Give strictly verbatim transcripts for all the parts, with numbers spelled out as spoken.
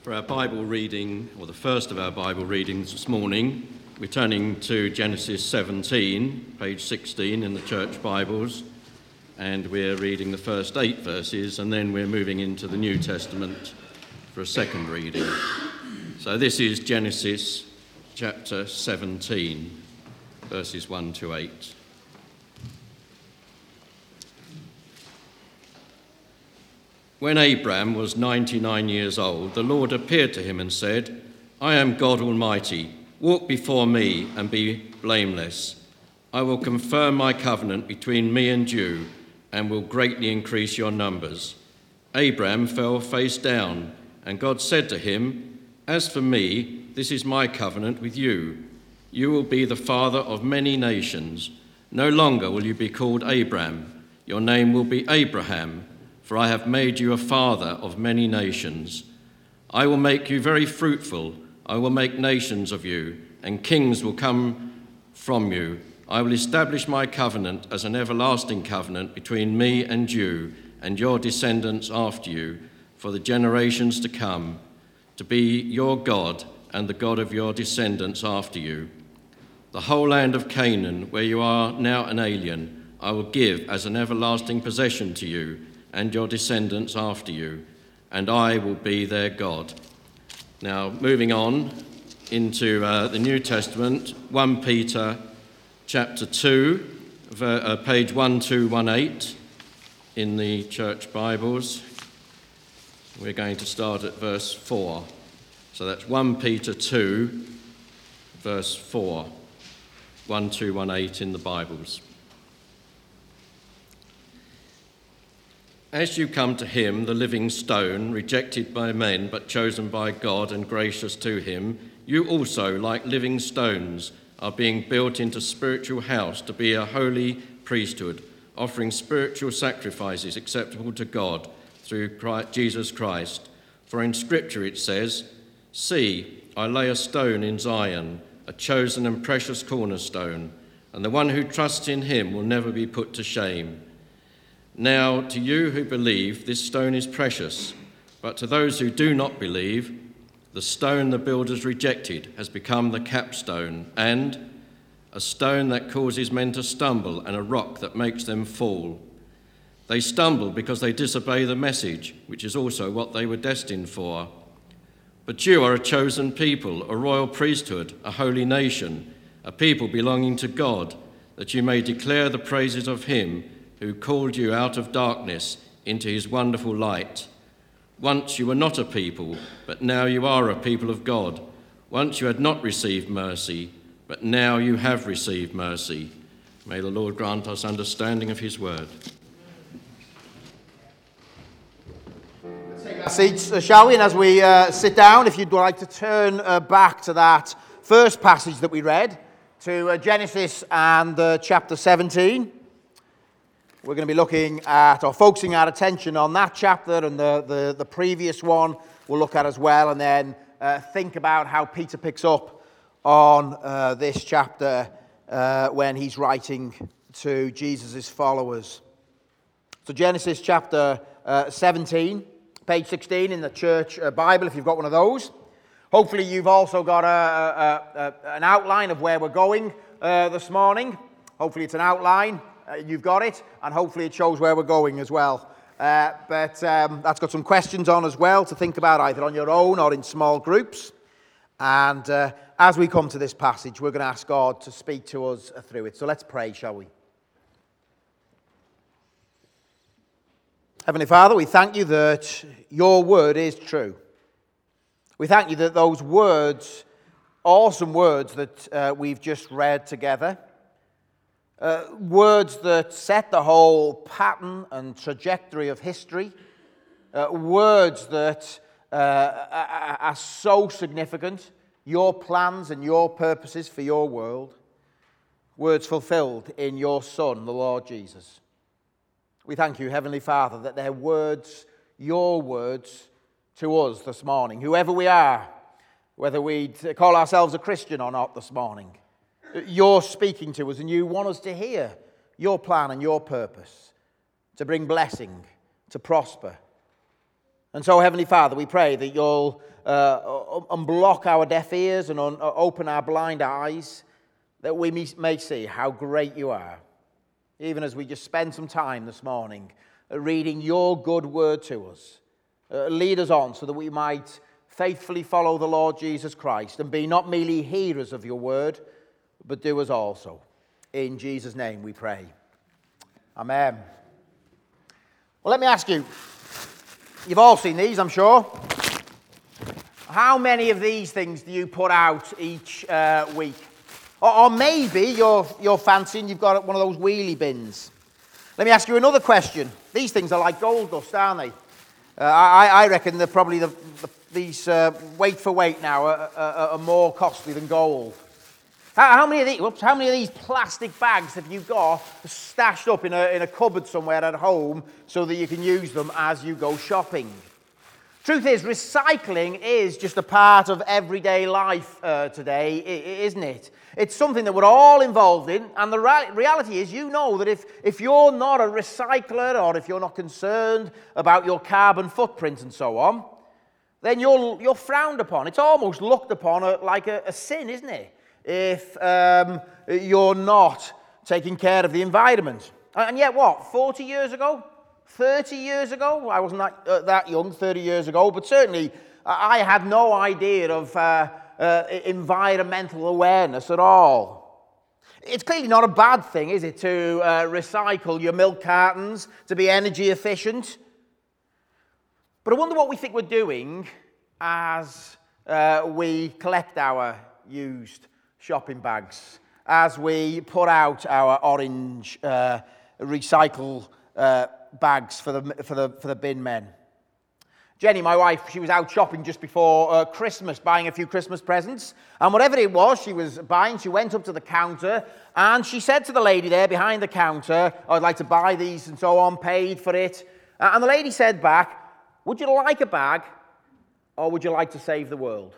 For our Bible reading, or the first of our Bible readings this morning, we're turning to Genesis seventeen, page sixteen in the church Bibles, and we're reading the first eight verses, and then we're moving into the New Testament for a second reading. So this is Genesis chapter seventeen, verses one to eight. When Abram was ninety-nine years old, the Lord appeared to him and said, I am God Almighty. Walk before me and be blameless. I will confirm my covenant between me and you and will greatly increase your numbers. Abram fell face down, and God said to him, As for me, this is my covenant with you. You will be the father of many nations. No longer will you be called Abram. Your name will be Abraham. For I have made you a father of many nations. I will make you very fruitful. I will make nations of you, and kings will come from you. I will establish my covenant as an everlasting covenant between me and you, and your descendants after you, for the generations to come, to be your God and the God of your descendants after you. The whole land of Canaan, where you are now an alien, I will give as an everlasting possession to you, and your descendants after you, and I will be their God. Now, moving on into uh, the New Testament, First Peter chapter two, ver, uh, page one two one eight in the church Bibles. We're going to start at verse four. So that's First Peter two, verse four, one two one eight in the Bibles. As you come to him, the living stone, rejected by men but chosen by God and gracious to him, you also, like living stones, are being built into spiritual house to be a holy priesthood, offering spiritual sacrifices acceptable to God through Christ, Jesus Christ. For in Scripture it says, See, I lay a stone in Zion, a chosen and precious cornerstone, and the one who trusts in him will never be put to shame. Now, to you who believe, this stone is precious, but to those who do not believe, the stone the builders rejected has become the capstone, and a stone that causes men to stumble, and a rock that makes them fall. They stumble because they disobey the message, which is also what they were destined for. But you are a chosen people, a royal priesthood, a holy nation, a people belonging to God, that you may declare the praises of him who called you out of darkness into his wonderful light. Once you were not a people, but now you are a people of God. Once you had not received mercy, but now you have received mercy. May the Lord grant us understanding of his word. Let's take our seats, uh, shall we? And as we uh, sit down, if you'd like to turn uh, back to that first passage that we read, to uh, Genesis and uh, chapter seventeen. We're going to be looking at, or focusing our attention on that chapter and the, the, the previous one we'll look at as well, and then uh, think about how Peter picks up on uh, this chapter uh, when he's writing to Jesus' followers. So Genesis chapter uh, seventeen, page sixteen in the church uh, Bible, if you've got one of those. Hopefully you've also got a, a, a, an outline of where we're going uh, this morning. Hopefully it's an outline. Uh, you've got it, and hopefully it shows where we're going as well. Uh, but um, that's got some questions on as well to think about, either on your own or in small groups. And uh, as we come to this passage, we're going to ask God to speak to us through it. So let's pray, shall we? Heavenly Father, we thank you that your word is true. We thank you that those words, awesome words that uh, we've just read together, Uh, words that set the whole pattern and trajectory of history, uh, words that uh, are so significant, your plans and your purposes for your world, words fulfilled in your Son, the Lord Jesus. We thank you, Heavenly Father, that they're words, your words to us this morning, whoever we are, whether we call ourselves a Christian or not this morning. You're speaking to us, and you want us to hear your plan and your purpose, to bring blessing, to prosper, And so, Heavenly Father, we pray that you'll uh, unblock our deaf ears and un- open our blind eyes, that we may see how great you are, even as we just spend some time this morning reading your good word to us. Uh, lead us on so that we might faithfully follow the Lord Jesus Christ and be not merely hearers of your word, but doers also. In Jesus' name we pray. Amen. Well, let me ask you, you've all seen these, I'm sure. How many of these things do you put out each uh, week? Or, or maybe you're, you're fancying you've got one of those wheelie bins. Let me ask you another question. These things are like gold dust, aren't they? Uh, I, I reckon they're probably the, the, these uh, weight for weight now are, are, are more costly than gold. How, how many of these? Whoops, how many of these plastic bags have you got stashed up in a in a cupboard somewhere at home so that you can use them as you go shopping? Truth is, recycling is just a part of everyday life uh, today, isn't it? It's something that we're all involved in, and the ra- reality is, you know that if, if you're not a recycler, or if you're not concerned about your carbon footprint and so on, then you're, you're frowned upon. It's almost looked upon a, like a, a sin, isn't it? If um, you're not taking care of the environment. And yet what, forty years ago? thirty years ago? I wasn't that, uh, that young thirty years ago, but certainly I had no idea of uh, uh, environmental awareness at all. It's clearly not a bad thing, is it, to uh, recycle your milk cartons, to be energy efficient. But I wonder what we think we're doing as uh, we collect our used shopping bags, as we put out our orange uh, recycle uh, bags for the for the for the bin men. Jenny, my wife, she was out shopping just before uh, Christmas, buying a few Christmas presents, and whatever it was she was buying, she went up to the counter and she said to the lady there behind the counter, "I'd like to buy these," and so on, paid for it, uh, and the lady said back, "Would you like a bag, or would you like to save the world?"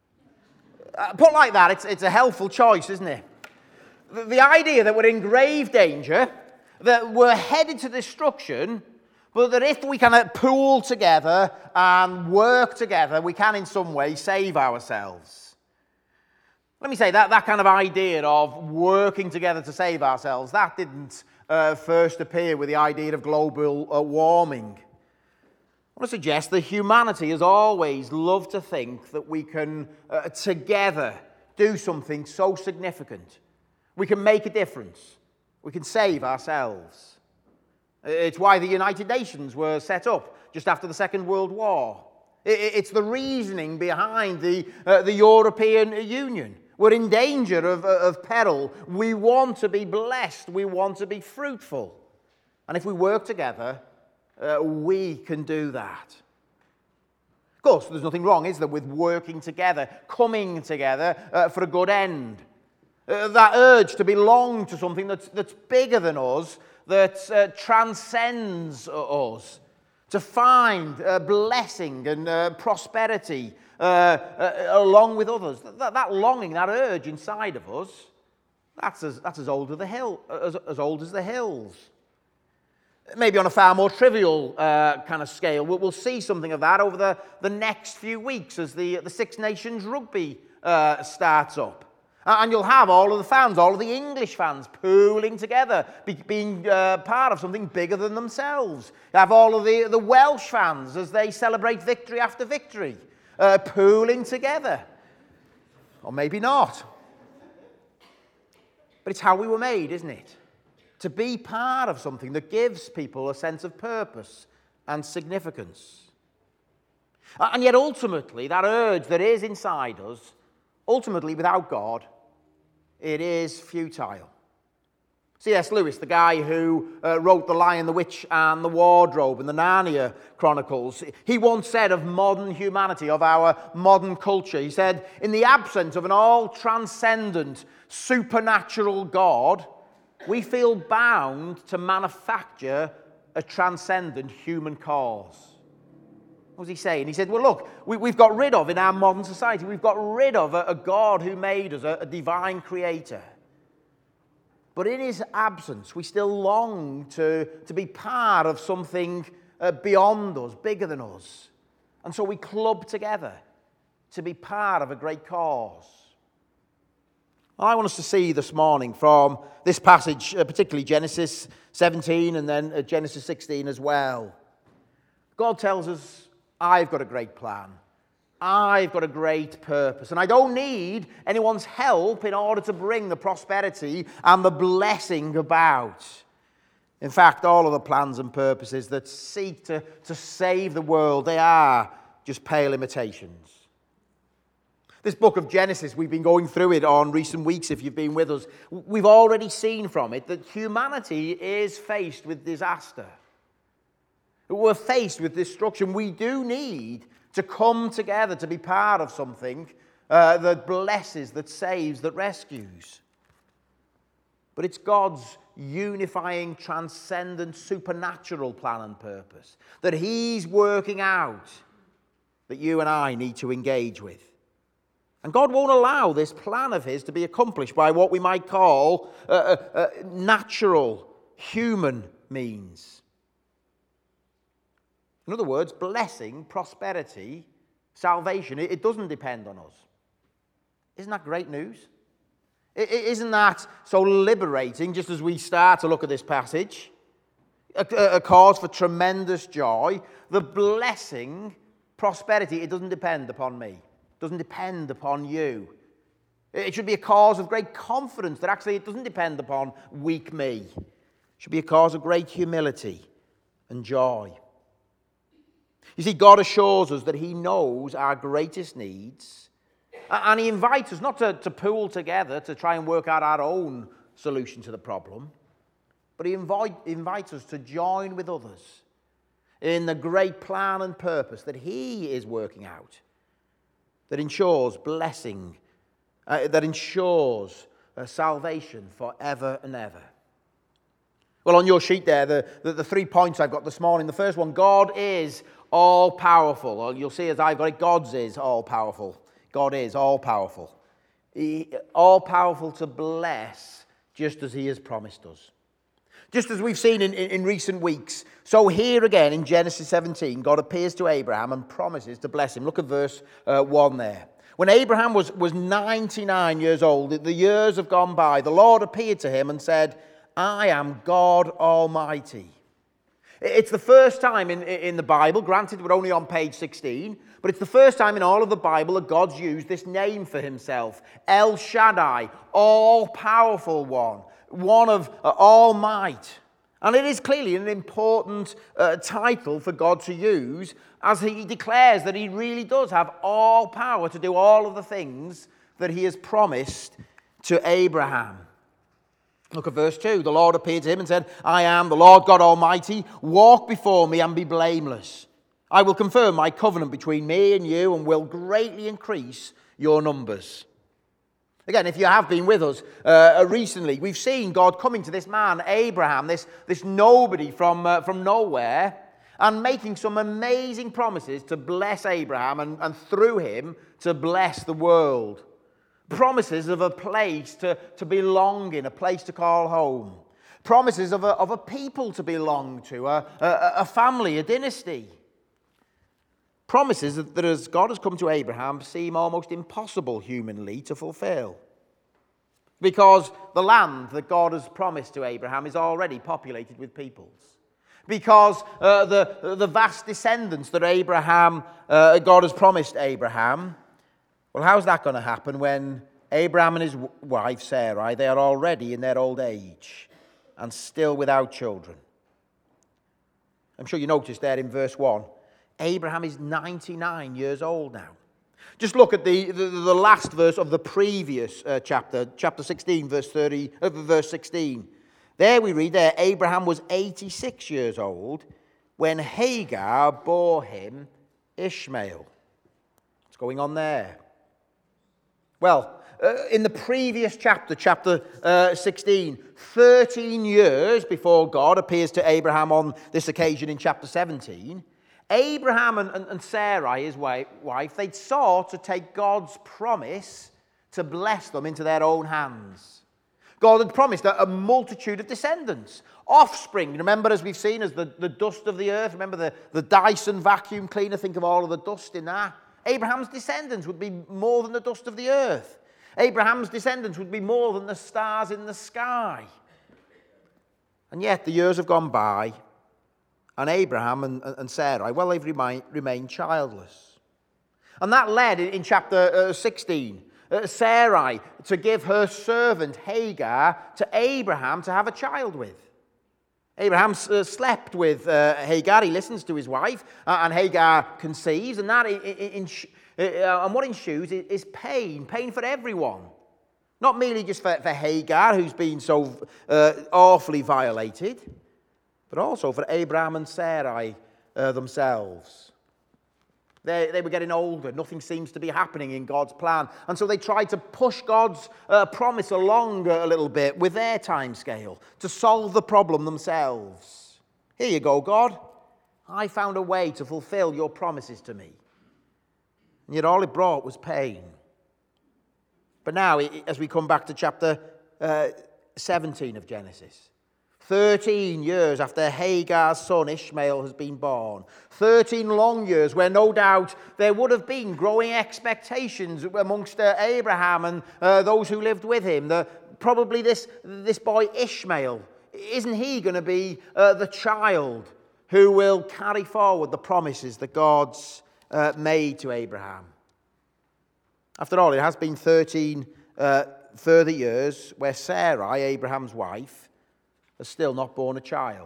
Uh, put like that, it's, it's a helpful choice, isn't it? The, the idea that we're in grave danger, that we're headed to destruction, but that if we kind of pool together and work together, we can in some way save ourselves. Let me say that that kind of idea of working together to save ourselves, that didn't uh, first appear with the idea of global uh, warming. I want to suggest that humanity has always loved to think that we can uh, together do something so significant. We can make a difference. We can save ourselves. It's why the United Nations were set up just after the Second World War. It's the reasoning behind the, uh, the European Union. We're in danger of, of peril. We want to be blessed. We want to be fruitful. And if we work together, Uh, we can do that. Of course, there's nothing wrong, is there, with working together, coming together uh, for a good end. Uh, that urge to belong to something that's, that's bigger than us, that uh, transcends us, to find uh, blessing and uh, prosperity uh, uh, along with others. That, that longing, that urge inside of us, that's as, that's as old as the hill, as, as old as the hills. Maybe on a far more trivial uh, kind of scale, we'll, we'll see something of that over the, the next few weeks as the, the Six Nations rugby uh, starts up. And you'll have all of the fans, all of the English fans pooling together, be, being uh, part of something bigger than themselves. You have all of the, the Welsh fans as they celebrate victory after victory, uh, pooling together. Or maybe not. But it's how we were made, isn't it? To be part of something that gives people a sense of purpose and significance. And yet ultimately, that urge that is inside us, ultimately without God, it is futile. C S Lewis, the guy who uh, wrote The Lion, the Witch and the Wardrobe and the Narnia Chronicles, he once said of modern humanity, of our modern culture, he said, in the absence of an all-transcendent, supernatural God, we feel bound to manufacture a transcendent human cause. What was he saying? He said, well, look, we, we've got rid of, in our modern society, we've got rid of a, a God who made us, a, a divine creator. But in his absence, we still long to, to be part of something uh, beyond us, bigger than us. And so we club together to be part of a great cause. I want us to see this morning from this passage, uh, particularly Genesis seventeen and then uh, Genesis sixteen as well. God tells us, I've got a great plan. I've got a great purpose. And I don't need anyone's help in order to bring the prosperity and the blessing about. In fact, all of the plans and purposes that seek to, to save the world, they are just pale imitations. This book of Genesis, we've been going through it on recent weeks if you've been with us. We've already seen from it that humanity is faced with disaster. We're faced with destruction. We do need to come together to be part of something uh, that blesses, that saves, that rescues. But it's God's unifying, transcendent, supernatural plan and purpose that He's working out that you and I need to engage with. And God won't allow this plan of His to be accomplished by what we might call uh, uh, uh, natural, human means. In other words, blessing, prosperity, salvation, it, it doesn't depend on us. Isn't that great news? It, it, isn't that so liberating just as we start to look at this passage? A, a cause for tremendous joy. The blessing, prosperity, it doesn't depend upon me. Doesn't depend upon you. It should be a cause of great confidence that actually it doesn't depend upon weak me. It should be a cause of great humility and joy. You see, God assures us that He knows our greatest needs, and He invites us not to, to pool together to try and work out our own solution to the problem, but He invite, invites us to join with others in the great plan and purpose that He is working out, that ensures blessing, uh, that ensures uh, salvation forever and ever. Well, on your sheet there, the, the, the three points I've got this morning. The first one, God is all-powerful. Well, you'll see as I've got it, God's is all-powerful. God is all-powerful. He, all-powerful to bless just as He has promised us. Just as we've seen in, in, in recent weeks. So here again in Genesis seventeen, God appears to Abraham and promises to bless him. Look at verse uh, one there. When Abraham was, was ninety-nine years old, the years have gone by, the Lord appeared to him and said, I am God Almighty. It's the first time in, in the Bible, granted we're only on page sixteen, but it's the first time in all of the Bible that God's used this name for Himself. El Shaddai, all-powerful one. One of uh, all might. And it is clearly an important uh, title for God to use as He declares that He really does have all power to do all of the things that He has promised to Abraham. Look at verse two. The Lord appeared to him and said, I am the Lord God Almighty. Walk before me and be blameless. I will confirm my covenant between me and you and will greatly increase your numbers. Again, if you have been with us uh, recently, we've seen God coming to this man, Abraham, this, this nobody from, uh, from nowhere, and making some amazing promises to bless Abraham and, and through him to bless the world. Promises of a place to, to belong in, a place to call home. Promises of a, of a people to belong to, a, a, a family, a dynasty. Promises that as God has come to Abraham seem almost impossible humanly to fulfill. Because the land that God has promised to Abraham is already populated with peoples. Because uh, the, the vast descendants that Abraham, uh, God has promised Abraham, well, how's that going to happen when Abraham and his wife Sarai, they are already in their old age and still without children? I'm sure you noticed there in verse one, Abraham is ninety-nine years old now. Just look at the, the, the last verse of the previous uh, chapter, chapter sixteen, verse thirty, uh, verse sixteen. There we read there, Abraham was eighty-six years old when Hagar bore him Ishmael. What's going on there? Well, uh, in the previous chapter, chapter uh, sixteen, thirteen years before God appears to Abraham on this occasion in chapter seventeen, Abraham and, and, and Sarai, his wife, wife, they'd sought to take God's promise to bless them into their own hands. God had promised a, a multitude of descendants, Offspring, remember, as we've seen, as the, the dust of the earth. Remember the, the Dyson vacuum cleaner? Think of all of the dust in that. Abraham's descendants would be more than the dust of the earth. Abraham's descendants would be more than the stars in the sky. And yet the years have gone by, and Abraham and, and Sarai, well, they've remained, remained childless. And that led, in chapter uh, sixteen, uh, Sarai to give her servant Hagar to Abraham to have a child with. Abraham uh, slept with uh, Hagar. He listens to his wife, uh, and Hagar conceives, and that in, in, in, uh, and what ensues is, is pain, pain for everyone. Not merely just for, for Hagar, who's been so uh, awfully violated, but also for Abraham and Sarai uh, themselves. They, they were getting older. Nothing seems to be happening in God's plan. And so they tried to push God's uh, promise along a little bit with their time scale to solve the problem themselves. Here you go, God. I found a way to fulfill your promises to me. And yet all it brought was pain. But now, as we come back to chapter uh, seventeen of Genesis, thirteen years after Hagar's son Ishmael has been born, thirteen long years where no doubt there would have been growing expectations amongst uh, Abraham and uh, those who lived with him. The, probably this, this boy Ishmael, isn't he going to be uh, the child who will carry forward the promises that God's uh, made to Abraham? After all, it has been thirteen uh, further years where Sarai, Abraham's wife, has still not borne a child.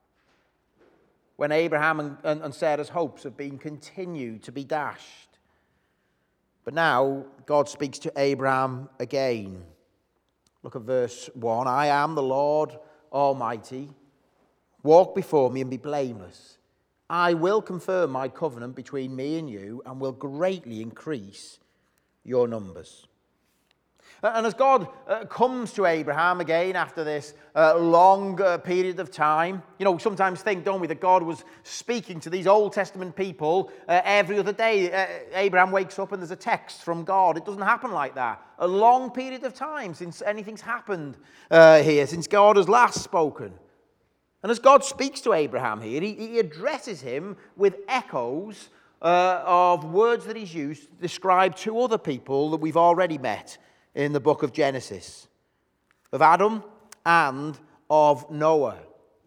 When Abraham and, and, and Sarah's hopes have been continued to be dashed. But now God speaks to Abraham again. Look at verse one. I am the Lord Almighty. Walk before me and be blameless. I will confirm my covenant between me and you and will greatly increase your numbers. And as God uh, comes to Abraham again after this uh, long uh, period of time, you know, sometimes think, don't we, that God was speaking to these Old Testament people uh, every other day. Uh, Abraham wakes up and there's a text from God. It doesn't happen like that. A long period of time since anything's happened uh, here, since God has last spoken. And as God speaks to Abraham here, he, he addresses him with echoes uh, of words that he's used to describe two other people that we've already met in the book of Genesis, of Adam and of Noah.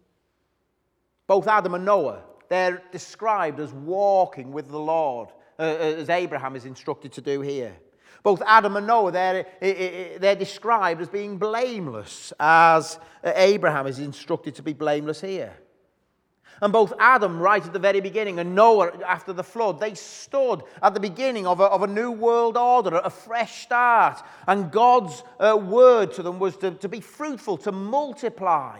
Both Adam and Noah, they're described as walking with the Lord, uh, as Abraham is instructed to do here. Both Adam and Noah, they're, they're described as being blameless, as Abraham is instructed to be blameless here. And both Adam, right at the very beginning, and Noah, after the flood, they stood at the beginning of a, of a new world order, a fresh start. And God's uh, word to them was to, to be fruitful, to multiply.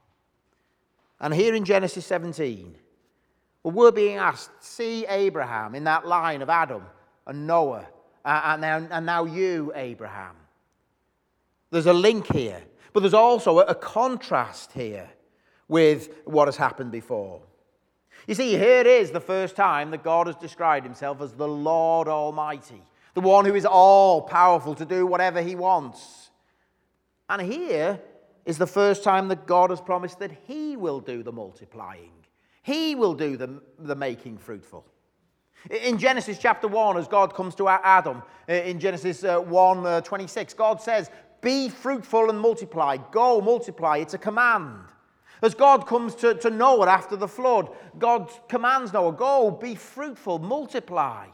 And here in Genesis seventeen, well, we're being asked, see Abraham in that line of Adam and Noah, uh, and, now, and now you, Abraham. There's a link here, but there's also a, a contrast here with what has happened before. You see, here is the first time that God has described himself as the Lord Almighty, the one who is all-powerful to do whatever he wants. And here is the first time that God has promised that he will do the multiplying. He will do the, the making fruitful. In Genesis chapter one, as God comes to Adam, in Genesis one twenty-six, God says, be fruitful and multiply. Go, multiply. It's a command. As God comes to, to Noah after the flood, God commands Noah, go, be fruitful, multiply.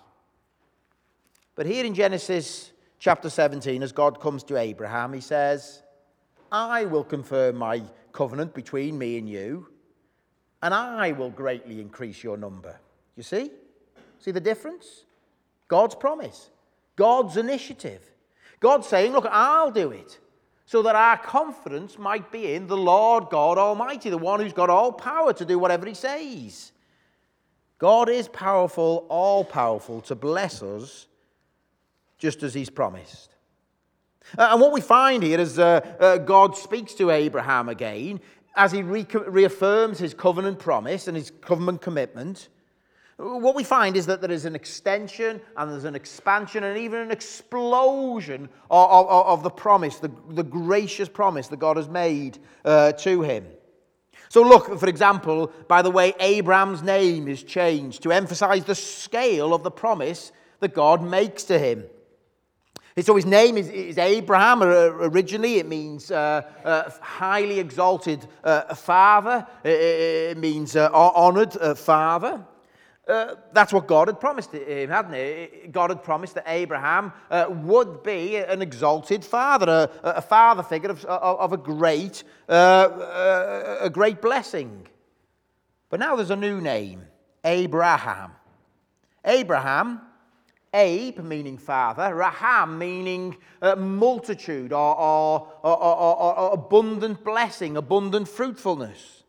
But here in Genesis chapter seventeen, as God comes to Abraham, he says, I will confirm my covenant between me and you, and I will greatly increase your number. You see? See the difference? God's promise. God's initiative. God saying, look, I'll do it. So that our confidence might be in the Lord God Almighty, the one who's got all power to do whatever he says. God is powerful, all-powerful, to bless us just as he's promised. Uh, and what we find here as uh, uh, God speaks to Abraham again, as he re- reaffirms his covenant promise and his covenant commitment, what we find is that there is an extension and there's an expansion and even an explosion of, of, of the promise, the, the gracious promise that God has made uh, to him. So look, for example, by the way Abraham's name is changed to emphasize the scale of the promise that God makes to him. So his name is, is Abraham. Originally, it means uh, uh, highly exalted uh, father. It means uh, honored uh, father. Uh, that's what God had promised him, hadn't he? God had promised that Abraham uh, would be an exalted father, a, a father figure of, of a great, uh, a great blessing. But now there's a new name, Abraham. Abraham, Abe meaning father, Raham meaning uh, multitude or, or, or, or, or abundant blessing, abundant fruitfulness.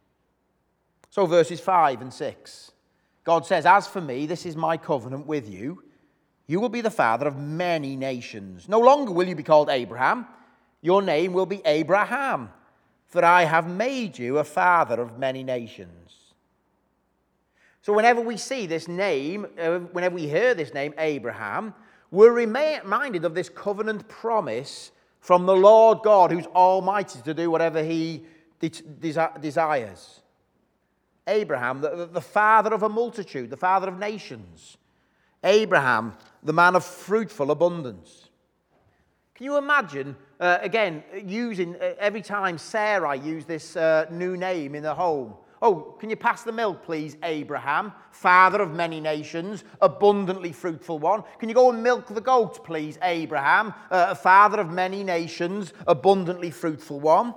So verses five and six. God says, as for me, this is my covenant with you. You will be the father of many nations. No longer will you be called Abraham. Your name will be Abraham, for I have made you a father of many nations. So whenever we see this name, uh, whenever we hear this name, Abraham, we're reminded of this covenant promise from the Lord God, who's almighty to do whatever he de- desires. Abraham, the, the father of a multitude, the father of nations. Abraham, the man of fruitful abundance. Can you imagine, uh, again, using, uh, every time Sarah used this uh, new name in the home? Oh, can you pass the milk, please, Abraham, father of many nations, abundantly fruitful one? Can you go and milk the goats, please, Abraham, uh, father of many nations, abundantly fruitful one?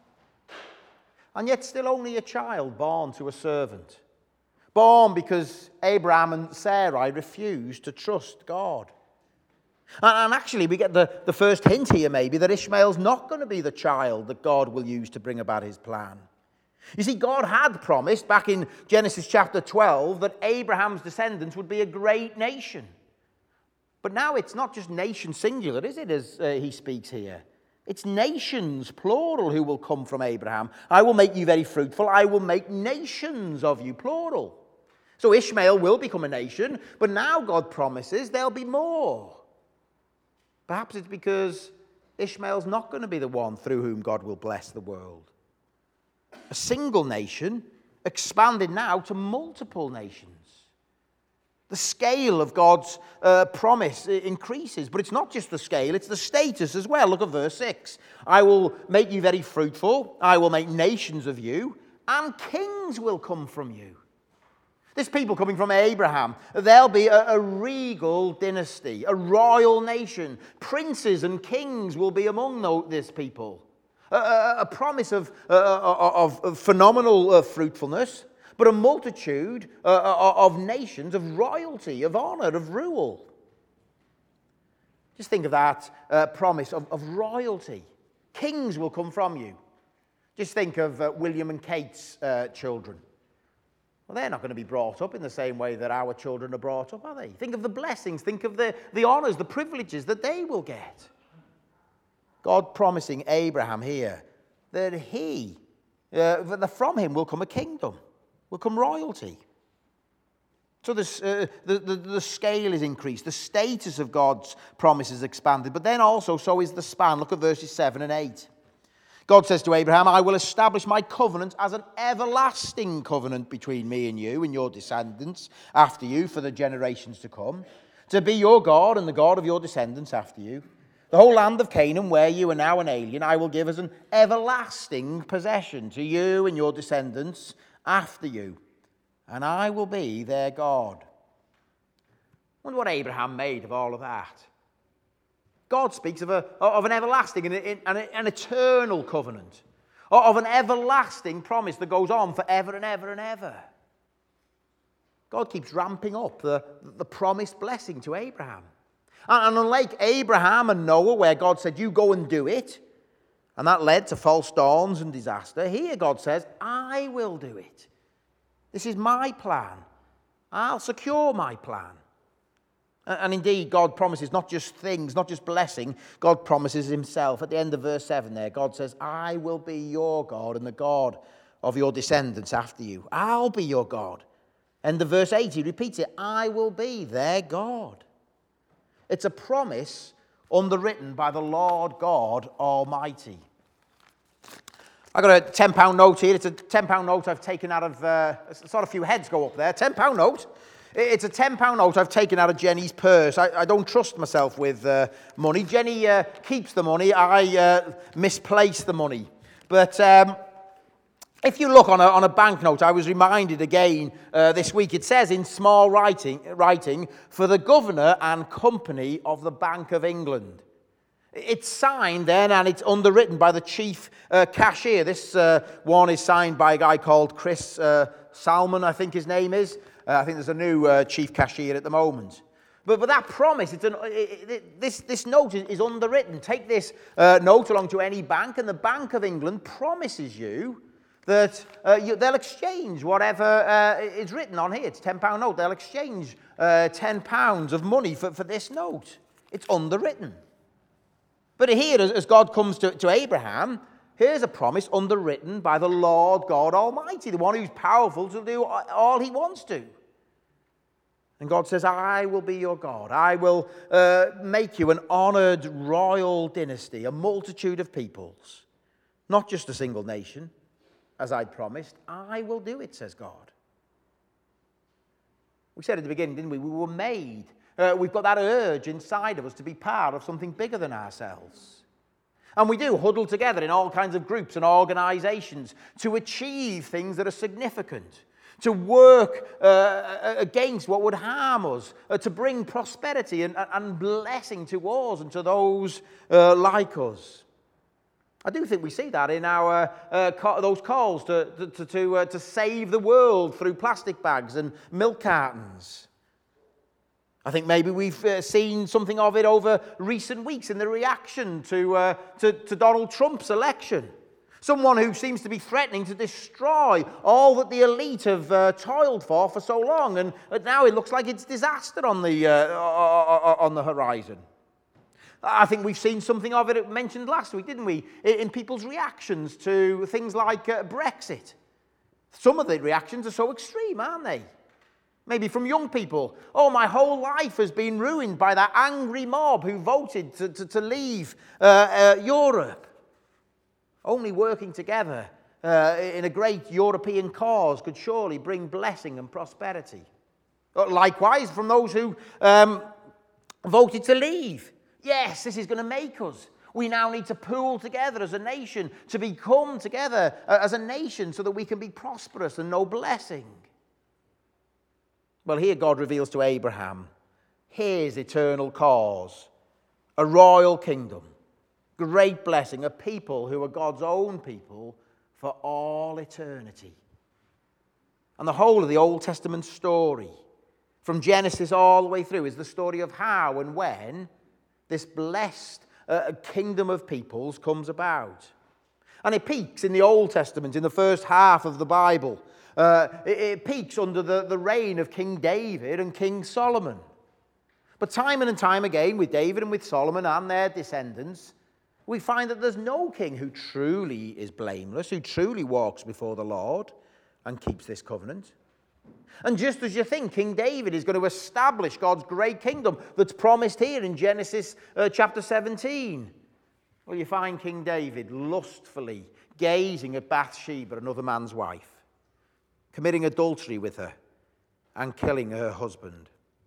And yet still only a child born to a servant. Born because Abraham and Sarai refused to trust God. And actually we get the, the first hint here maybe that Ishmael's not going to be the child that God will use to bring about his plan. You see, God had promised back in Genesis chapter twelve that Abraham's descendants would be a great nation. But now it's not just nation singular, is it, as uh, he speaks here? It's nations, plural, who will come from Abraham. I will make you very fruitful. I will make nations of you, plural. So Ishmael will become a nation, but now God promises there'll be more. Perhaps it's because Ishmael's not going to be the one through whom God will bless the world. A single nation expanded now to multiple nations. The scale of God's uh, promise increases, but it's not just the scale, it's the status as well. Look at verse six. I will make you very fruitful, I will make nations of you, and kings will come from you. This people coming from Abraham, they'll be a, a regal dynasty, a royal nation. Princes and kings will be among this people. A, a, a promise of, uh, of, of phenomenal uh, fruitfulness, but a multitude uh, of nations, of royalty, of honor, of rule. Just think of that uh, promise of, of royalty. Kings will come from you. Just think of uh, William and Kate's uh, children. Well, they're not going to be brought up in the same way that our children are brought up, are they? Think of the blessings, think of the, the honors, the privileges that they will get. God promising Abraham here that he, uh, that from him will come a kingdom. Will come royalty. So this, uh, the, the, the scale is increased. The status of God's promise is expanded. But then also, so is the span. Look at verses seven and eight. God says to Abraham, I will establish my covenant as an everlasting covenant between me and you and your descendants after you for the generations to come, to be your God and the God of your descendants after you. The whole land of Canaan, where you are now an alien, I will give as an everlasting possession to you and your descendants after you, and I will be their God. I wonder what Abraham made of all of that. God speaks of, a, of an everlasting and an, an eternal covenant, of an everlasting promise that goes on forever and ever and ever. God keeps ramping up the, the promised blessing to Abraham. And unlike Abraham and Noah, where God said, you go and do it, and that led to false dawns and disaster, here God says, I will do it. This is my plan. I'll secure my plan. And indeed, God promises not just things, not just blessing. God promises himself. At the end of verse seven there, God says, I will be your God and the God of your descendants after you. I'll be your God. End of verse eight, he repeats it, I will be their God. It's a promise underwritten by the Lord God Almighty. I got a ten pound note here. It's a ten pound note I've taken out of, uh, I saw a few heads go up there. ten pound note. It's a ten pound note I've taken out of Jenny's purse. I, I don't trust myself with uh, money. Jenny uh, keeps the money. I uh, misplace the money. But um, if you look on a, on a banknote, I was reminded again uh, this week, it says in small writing, writing, for the governor and company of the Bank of England. It's signed then, and it's underwritten by the chief uh, cashier. This uh, one is signed by a guy called Chris uh, Salmon, I think his name is. Uh, I think there's a new uh, chief cashier at the moment. But, but that promise, it's an, it, it, this, this note is, is underwritten. Take this uh, note along to any bank, and the Bank of England promises you that uh, you, they'll exchange whatever uh, is written on here. It's a ten pound note. They'll exchange uh, ten pounds of money for, for this note. It's underwritten. But here, as God comes to, to Abraham, here's a promise underwritten by the Lord God Almighty, the one who's powerful to do all he wants to. And God says, I will be your God. I will uh, make you an honored royal dynasty, a multitude of peoples, not just a single nation, as I'd promised. I will do it, says God. We said at the beginning, didn't we? We were made. Uh, we've got that urge inside of us to be part of something bigger than ourselves. And we do huddle together in all kinds of groups and organizations to achieve things that are significant, to work uh, against what would harm us, uh, to bring prosperity and, and blessing to us and to those uh, like us. I do think we see that in our uh, ca- those calls to, to, to, uh, to save the world through plastic bags and milk cartons. I think maybe we've uh, seen something of it over recent weeks in the reaction to, uh, to, to Donald Trump's election. Someone who seems to be threatening to destroy all that the elite have uh, toiled for for so long, and now it looks like it's disaster on the, uh, on the horizon. I think we've seen something of it mentioned last week, didn't we, in people's reactions to things like uh, Brexit. Some of the reactions are so extreme, aren't they? Maybe from young people. Oh, my whole life has been ruined by that angry mob who voted to, to, to leave uh, uh, Europe. Only working together uh, in a great European cause could surely bring blessing and prosperity. Likewise, from those who um, voted to leave. Yes, this is going to make us. We now need to pool together as a nation, to become together uh, as a nation so that we can be prosperous and know blessing. Well, here God reveals to Abraham his eternal cause, a royal kingdom, great blessing, a people who are God's own people for all eternity. And the whole of the Old Testament story, from Genesis all the way through, is the story of how and when this blessed uh, kingdom of peoples comes about. And it peaks in the Old Testament, in the first half of the Bible. Uh, it, it peaks under the, the reign of King David and King Solomon. But time and time again, with David and with Solomon and their descendants, we find that there's no king who truly is blameless, who truly walks before the Lord and keeps this covenant. And just as you think King David is going to establish God's great kingdom that's promised here in Genesis uh, chapter seventeen, well, you find King David lustfully gazing at Bathsheba, another man's wife, committing adultery with her and killing her husband.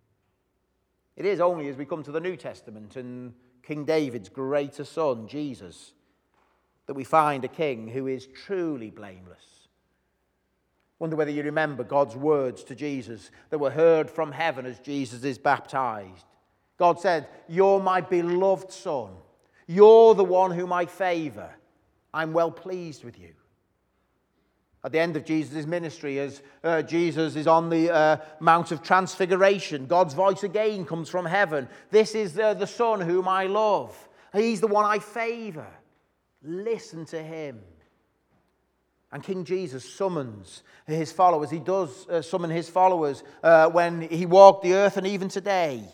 It is only as we come to the New Testament and King David's greater son, Jesus, that we find a king who is truly blameless. Wonder whether you remember God's words to Jesus that were heard from heaven as Jesus is baptized. God said, "You're my beloved son. You're the one whom I favor. I'm well pleased with you." At the end of Jesus' ministry, as uh, Jesus is on the uh, Mount of Transfiguration, God's voice again comes from heaven. "This is uh, the Son whom I love. He's the one I favor. Listen to him." And King Jesus summons his followers. He does uh, summon his followers uh, when he walked the earth and even today.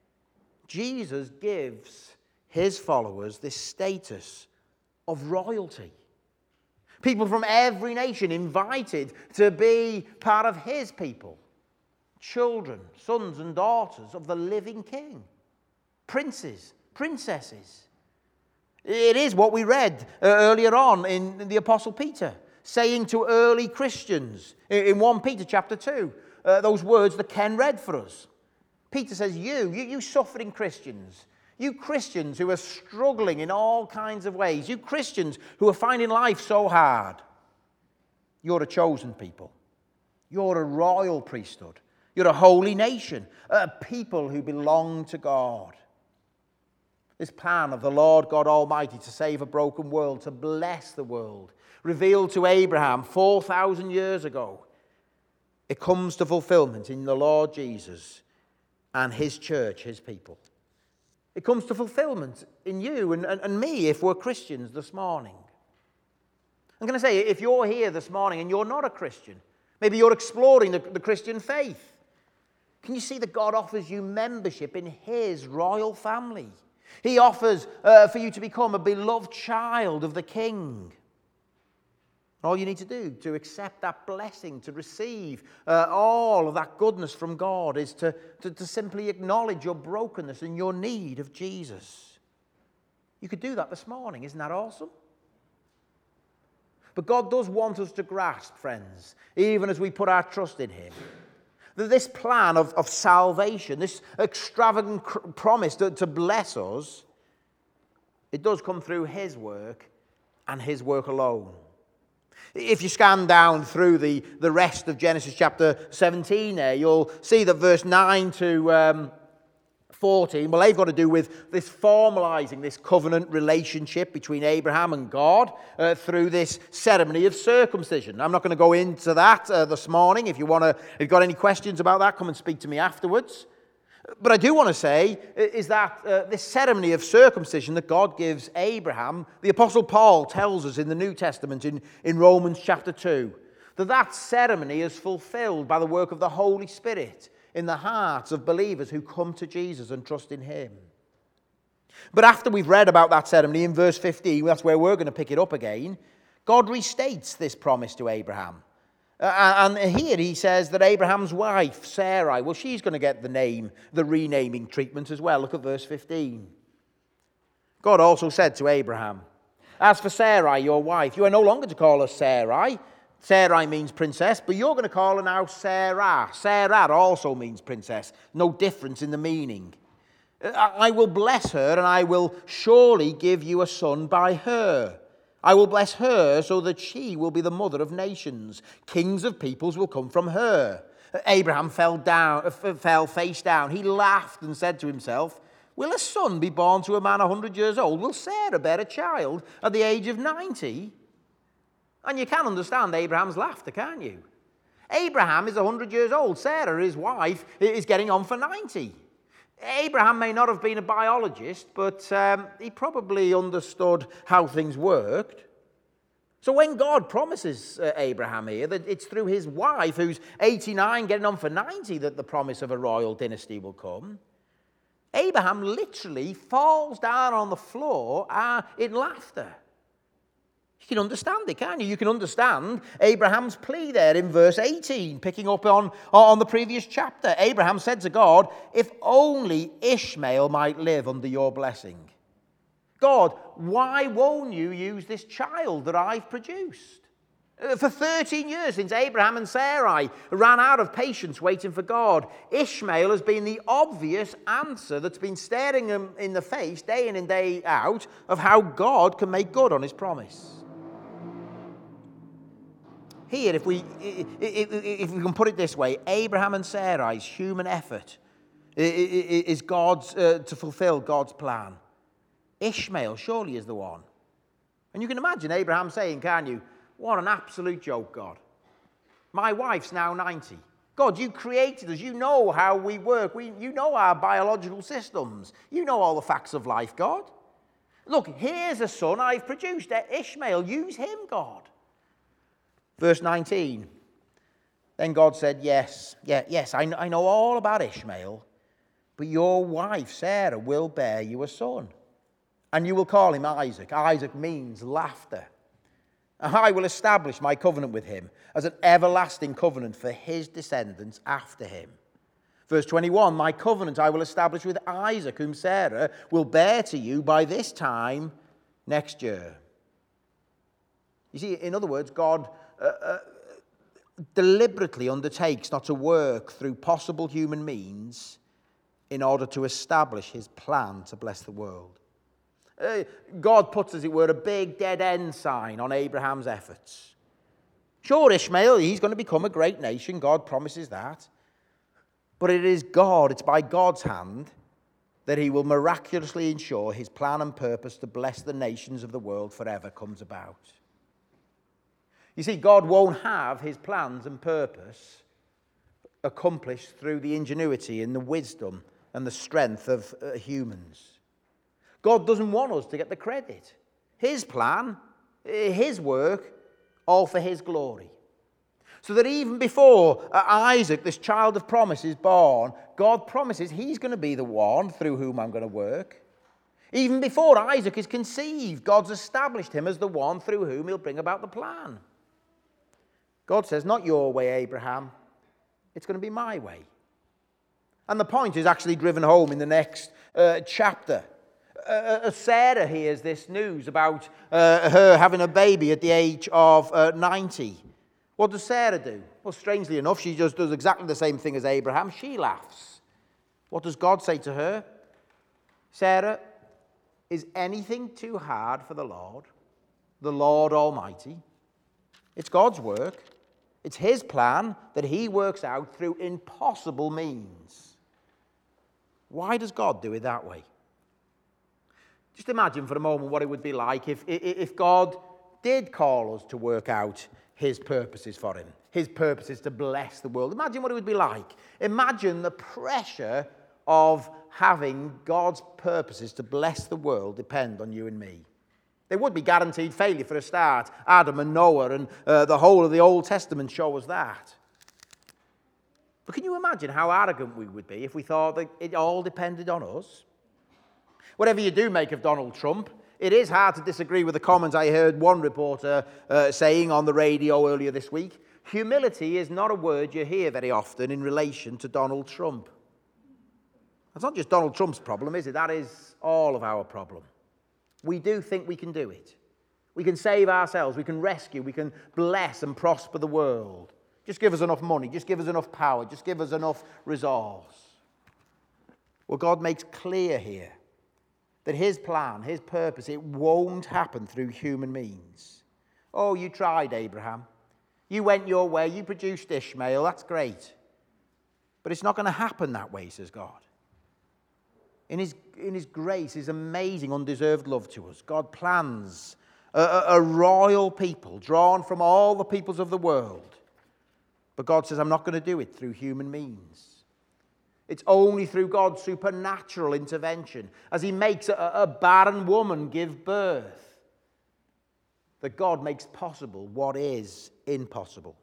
Jesus gives his followers this status of royalty. People from every nation invited to be part of his people. Children, sons and daughters of the living king. Princes, princesses. It is what we read uh, earlier on in the Apostle Peter, saying to early Christians in First Peter chapter two, uh, those words that Ken read for us. Peter says, you, you, you suffering Christians, you Christians who are struggling in all kinds of ways, you Christians who are finding life so hard, you're a chosen people. You're a royal priesthood. You're a holy nation, a people who belong to God. This plan of the Lord God Almighty to save a broken world, to bless the world, revealed to Abraham four thousand years ago, it comes to fulfillment in the Lord Jesus and his church, his people. It comes to fulfillment in you and, and, and me if we're Christians this morning. I'm going to say, if you're here this morning and you're not a Christian, maybe you're exploring the, the Christian faith, can you see that God offers you membership in his royal family? He offers uh, for you to become a beloved child of the King. All you need to do to accept that blessing, to receive uh, all of that goodness from God, is to, to, to simply acknowledge your brokenness and your need of Jesus. You could do that this morning. Isn't that awesome? But God does want us to grasp, friends, even as we put our trust in him, that this plan of, of salvation, this extravagant cr- promise to, to bless us, it does come through his work and his work alone. If you scan down through the, the rest of Genesis chapter seventeen there, you'll see that verse nine to um, fourteen, well, they've got to do with this formalizing this covenant relationship between Abraham and God uh, through this ceremony of circumcision. I'm not going to go into that uh, this morning. If you want to, if you've got any questions about that, come and speak to me afterwards. But I do want to say is that uh, this ceremony of circumcision that God gives Abraham, the Apostle Paul tells us in the New Testament in, in Romans chapter two, that that ceremony is fulfilled by the work of the Holy Spirit in the hearts of believers who come to Jesus and trust in him. But after we've read about that ceremony in verse fifteen, that's where we're going to pick it up again, God restates this promise to Abraham. Uh, and here he says that Abraham's wife, Sarai, well, she's going to get the name, the renaming treatment as well. Look at verse fifteen. God also said to Abraham, as for Sarai, your wife, you are no longer to call her Sarai. Sarai means princess, but you're going to call her now Sarah. Sarah also means princess. No difference in the meaning. I will bless her, and I will surely give you a son by her. I will bless her so that she will be the mother of nations. Kings of peoples will come from her. Abraham fell down, fell face down. He laughed and said to himself, will a son be born to a man a hundred years old? Will Sarah bear a child at the age of ninety? And you can understand Abraham's laughter, can't you? Abraham is a hundred years old. Sarah, his wife, is getting on for ninety. Abraham may not have been a biologist, but um, he probably understood how things worked. So when God promises uh, Abraham here that it's through his wife, who's eighty-nine, getting on for ninety, that the promise of a royal dynasty will come, Abraham literally falls down on the floor uh, in laughter. You can understand it, can't you? You can understand Abraham's plea there in verse eighteen, picking up on, on the previous chapter. Abraham said to God, if only Ishmael might live under your blessing. God, why won't you use this child that I've produced? For thirteen years, since Abraham and Sarai ran out of patience waiting for God, Ishmael has been the obvious answer that's been staring them in the face day in and day out of how God can make good on his promise. Here, if we, if we can put it this way, Abraham and Sarai's human effort is God's, uh, to fulfill God's plan. Ishmael surely is the one. And you can imagine Abraham saying, can't you, what an absolute joke, God. My wife's now ninety. God, you created us. You know how we work. We, you know our biological systems. You know all the facts of life, God. Look, here's a son I've produced, Ishmael. Use him, God. Verse nineteen, then God said, yes, yeah, yes, I, I know all about Ishmael, but your wife, Sarah, will bear you a son, and you will call him Isaac. Isaac means laughter. I will establish my covenant with him as an everlasting covenant for his descendants after him. Verse twenty-one, my covenant I will establish with Isaac, whom Sarah will bear to you by this time next year. You see, in other words, God uh, uh, deliberately undertakes not to work through possible human means in order to establish his plan to bless the world. Uh, God puts, as it were, a big dead-end sign on Abraham's efforts. Sure, Ishmael, he's going to become a great nation. God promises that. But it is God, it's by God's hand that he will miraculously ensure his plan and purpose to bless the nations of the world forever comes about. You see, God won't have his plans and purpose accomplished through the ingenuity and the wisdom and the strength of uh, humans. God doesn't want us to get the credit. His plan, his work, all for his glory. So that even before uh, Isaac, this child of promise, is born, God promises he's going to be the one through whom I'm going to work. Even before Isaac is conceived, God's established him as the one through whom he'll bring about the plan. God says, not your way, Abraham. It's going to be my way. And the point is actually driven home in the next uh, chapter. Uh, Sarah hears this news about uh, her having a baby at the age of uh, ninety. What does Sarah do? Well, strangely enough, she just does exactly the same thing as Abraham. She laughs. What does God say to her? Sarah, is anything too hard for the Lord, the Lord Almighty? It's God's work. It's his plan that he works out through impossible means. Why does God do it that way? Just imagine for a moment what it would be like if, if God did call us to work out his purposes for him, his purposes to bless the world. Imagine what it would be like. Imagine the pressure of having God's purposes to bless the world depend on you and me. There would be guaranteed failure for a start. Adam and Noah and uh, the whole of the Old Testament show us that. But can you imagine how arrogant we would be if we thought that it all depended on us? Whatever you do make of Donald Trump, it is hard to disagree with the comments I heard one reporter uh, saying on the radio earlier this week. Humility is not a word you hear very often in relation to Donald Trump. That's not just Donald Trump's problem, is it? That is all of our problem. We do think we can do it. We can save ourselves, we can rescue, we can bless and prosper the world. Just give us enough money, just give us enough power, just give us enough resource. Well, God makes clear here that his plan, his purpose, it won't happen through human means. Oh, you tried, Abraham. You went your way, you produced Ishmael, that's great. But it's not going to happen that way, says God. In his, in his grace, his amazing, undeserved love to us, God plans a, a, a royal people drawn from all the peoples of the world. But God says, I'm not going to do it through human means. It's only through God's supernatural intervention, as he makes a, a barren woman give birth, that God makes possible what is impossible.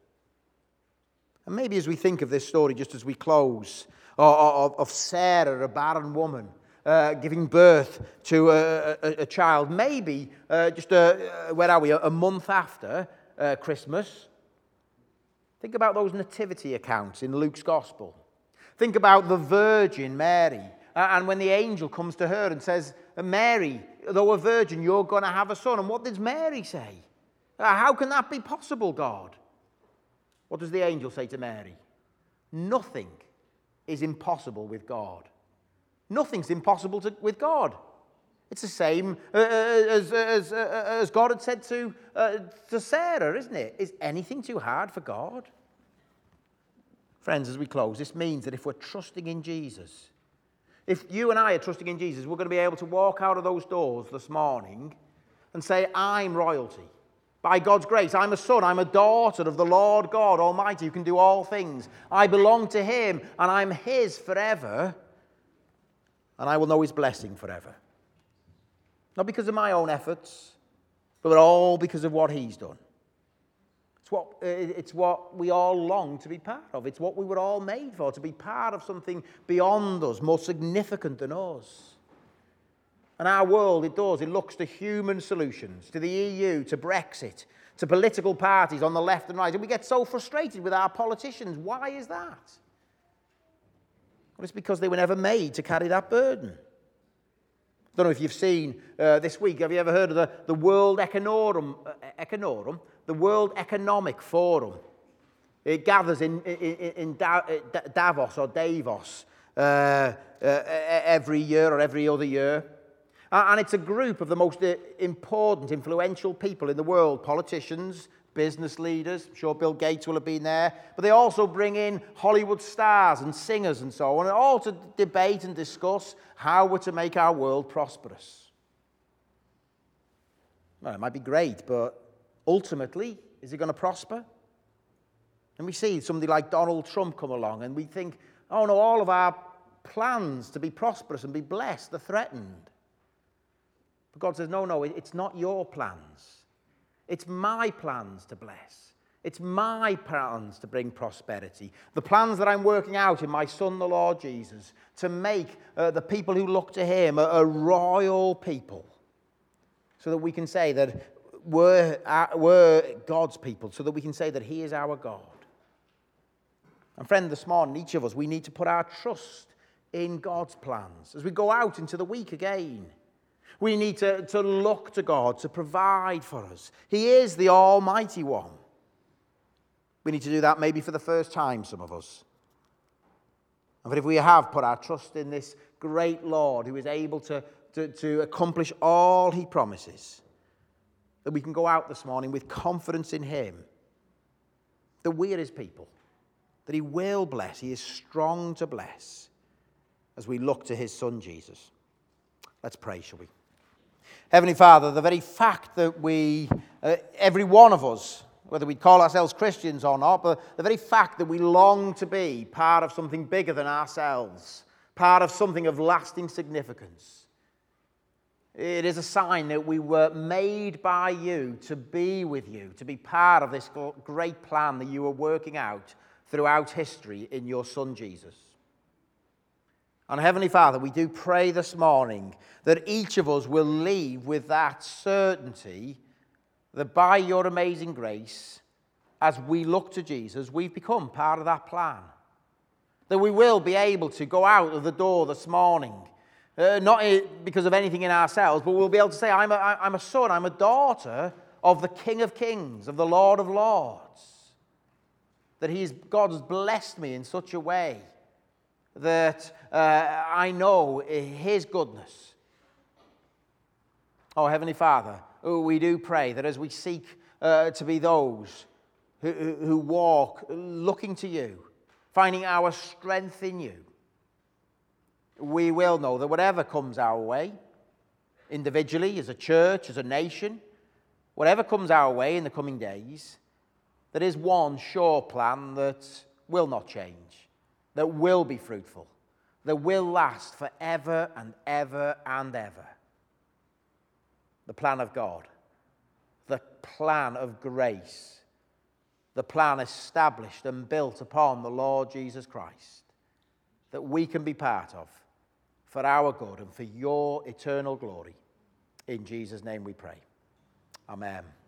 And maybe as we think of this story, just as we close, of, of Sarah, a barren woman, uh, giving birth to a, a, a child, maybe uh, just, a, where are we, a, a month after uh, Christmas, think about those nativity accounts in Luke's Gospel. Think about the Virgin Mary, and when the angel comes to her and says, Mary, though a virgin, you're going to have a son. And what does Mary say? How can that be possible, God? What does the angel say to Mary? Nothing is impossible with God. Nothing's impossible to, with God. It's the same uh, as, as, uh, as God had said to, uh, to Sarah, isn't it? Is anything too hard for God? Friends, as we close, this means that if we're trusting in Jesus, if you and I are trusting in Jesus, we're going to be able to walk out of those doors this morning and say, I'm royalty. By God's grace, I'm a son, I'm a daughter of the Lord God Almighty who can do all things. I belong to him and I'm his forever, and I will know his blessing forever. Not because of my own efforts, but all because of what he's done. It's what, it's what we all long to be part of. It's what we were all made for, to be part of something beyond us, more significant than us. And our world, it does. It looks to human solutions, to the E U, to Brexit, to political parties on the left and right. And we get so frustrated with our politicians. Why is that? Well, it's because they were never made to carry that burden. I don't know if you've seen uh, this week, have you ever heard of the, the World Econorum, uh, Econorum, the World Economic Forum? It gathers in, in, in Davos or Davos uh, uh, every year or every other year. And it's a group of the most important, influential people in the world, politicians, business leaders. I'm sure Bill Gates will have been there. But they also bring in Hollywood stars and singers and so on, and all to debate and discuss how we're to make our world prosperous. Well, it might be great, but ultimately, is it going to prosper? And we see somebody like Donald Trump come along, and we think, oh no, all of our plans to be prosperous and be blessed are threatened. But God says, no, no, it's not your plans. It's my plans to bless. It's my plans to bring prosperity. The plans that I'm working out in my Son, the Lord Jesus, to make uh, the people who look to him a, a royal people, so that we can say that we're, uh, we're God's people, so that we can say that he is our God. And friend, this morning, each of us, we need to put our trust in God's plans as we go out into the week again. We need to, to look to God to provide for us. He is the Almighty One. We need to do that maybe for the first time, some of us. But if we have put our trust in this great Lord who is able to, to, to accomplish all he promises, that we can go out this morning with confidence in him, that we are his people, that he will bless, he is strong to bless, as we look to his Son, Jesus. Let's pray, shall we? Heavenly Father, the very fact that we, uh, every one of us, whether we call ourselves Christians or not, but the very fact that we long to be part of something bigger than ourselves, part of something of lasting significance, it is a sign that we were made by you to be with you, to be part of this great plan that you are working out throughout history in your Son, Jesus. And Heavenly Father, we do pray this morning that each of us will leave with that certainty that by your amazing grace, as we look to Jesus, we've become part of that plan. That we will be able to go out of the door this morning, uh, not because of anything in ourselves, but we'll be able to say, I'm a, I'm a son, I'm a daughter of the King of Kings, of the Lord of Lords. That he's, God has blessed me in such a way that uh, I know his goodness. Oh, Heavenly Father, we do pray that as we seek uh, to be those who, who walk looking to you, finding our strength in you, we will know that whatever comes our way, individually, as a church, as a nation, whatever comes our way in the coming days, there is one sure plan that will not change, that will be fruitful, that will last forever and ever and ever. The plan of God, the plan of grace, the plan established and built upon the Lord Jesus Christ, that we can be part of for our good and for your eternal glory. In Jesus' name we pray. Amen.